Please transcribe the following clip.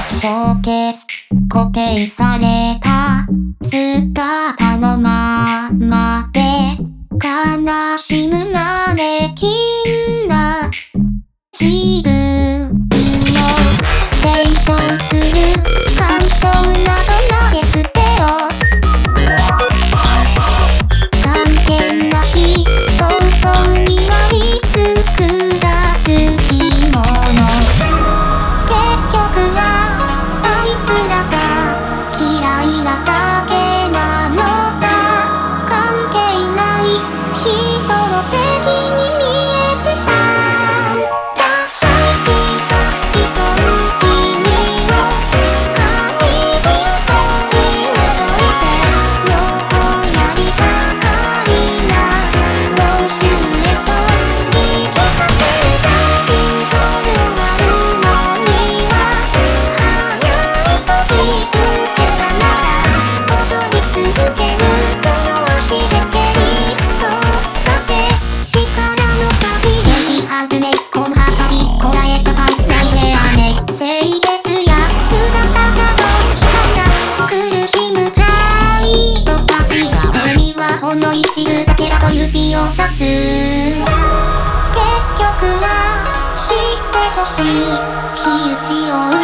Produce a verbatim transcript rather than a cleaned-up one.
消消固定された姿のままで悲しむマネキンな自分を提唱する感傷など投げ捨てろ。関係ない闘争にはリスクがつきもの。結局はあいつらが嫌いなだけなのさ。関係ない人を敵に見えてた。だから君が依存君を髪色取り除いて横やりばかりな労習へと引きかせた。シンボルあるのには早いと気づけたなら踊り続けるその足で蹴り飛ばせ力の限りはぐれこの旗にこらえたかないで雨性別や姿がどうしたんだ苦しむプライドたちが俺にはほんの一部だけだと指をさす。結局は知ってほしい火打ちを